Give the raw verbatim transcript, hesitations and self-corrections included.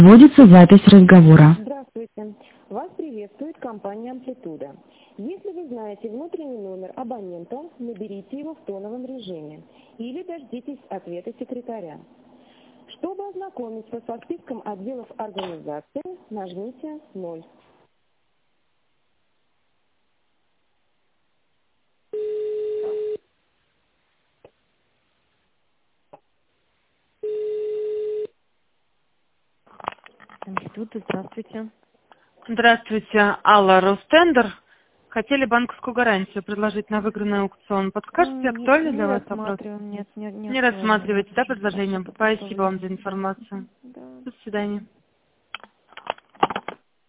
Вводится запись разговора. Здравствуйте. Вас приветствует компания «Амплитуда». Если вы знаете внутренний номер абонента, наберите его в тоновом режиме или дождитесь ответа секретаря. Чтобы ознакомить вас со списком отделов организации, нажмите ноль. Амплитуда, здравствуйте. Здравствуйте, Алла, Ростендер. Хотели банковскую гарантию предложить на выигранный аукцион. Подскажете, Не, актуальный не для вас вопрос? рассматриваем, нет, не, не Не актуально. рассматриваете, да, предложение? Спасибо, Спасибо что вам за информацию. Да. До свидания.